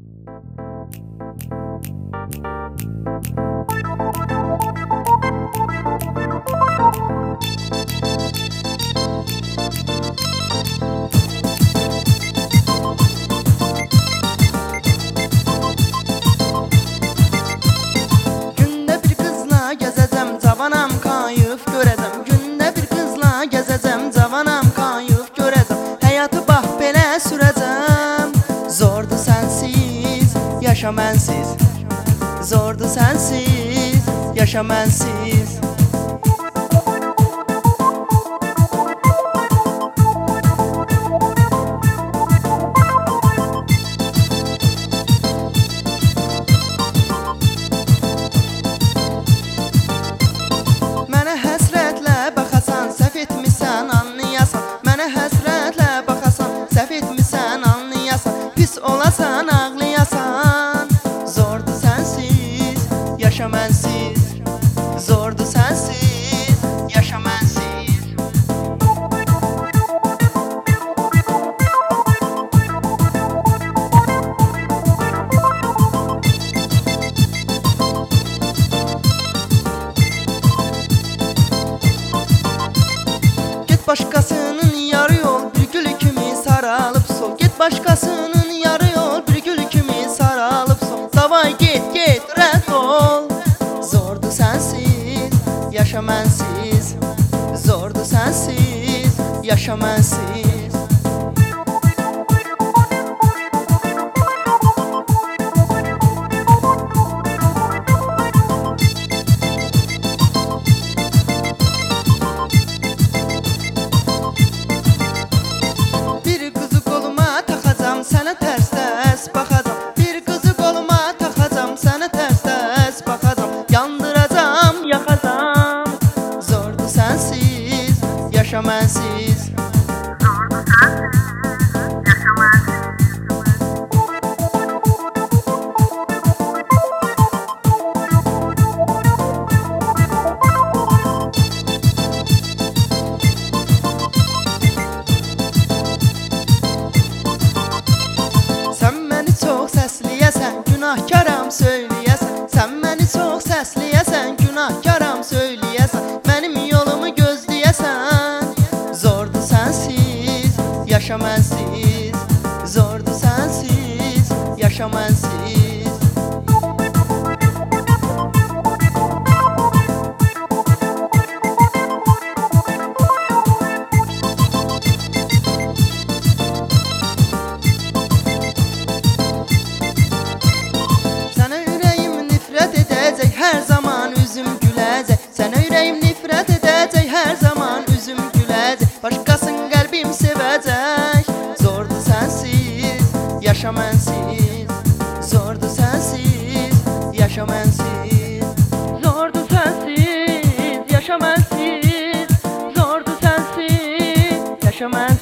Gündə bir qızla gəzəcəm, cavanam kayıf görəcəm. Gündə bir qızla gəzəcəm, cavanam kayıf görəcəm. Həyatı bax belə sürəcəm. Zordur sənsiz, yaşa mənsiz. Zordur sənsiz, yaşa mənsiz. Mənə həsrətlə baxasan, səhv etmisən anlayasan. Mənə həsrətlə baxasan, səhv etmisən anlayasan. Pis olasan, ağlayasan. Zordur sənsiz, yaşa mənsiz. Zordur sənsiz, yaşa mənsiz. Get başqasının yarı yol, bir gül kimi saralıp sol. Get başqasının yarı yol, bir gül kimi saralıp sol. Davay get, get, rədd ol. Zordur sənsiz, yaşa mənsiz. Zordur sənsiz, yaşa mənsiz. Bir qızı qoluma taxacam, sənə tərs-tərs baxacam. Bir qızı qoluma taxacam, sənə tərs-tərs baxacam. Yandıracam, yaxacam. Zordur sənsiz, yaşa mənsiz. Zordur sənsiz, yaşa mənsiz. Sən məni çox səsləyəsən, günahkaram söyləyəsən. Sən məni çox səsləyəsən, günahkaram söyləyəsən. Mənim yolumu gözləyəsən. Zordur sənsiz, yaşa mənsiz. Zordur sənsiz, yaşa mənsiz. Sənə ürəyim nifrət edəcək, hər zaman üzüm güləcək. Sənə ürəyim nifrət edəcək, hər zaman üzüm güləcək. Başqasın qəlbim sevəcək. Zordur sənsiz, yaşa mənsiz. Zordur sənsiz, yaşa mənsiz. Zordur sənsiz, yaşa mənsiz. Zordur sənsiz, yaşa mənsiz.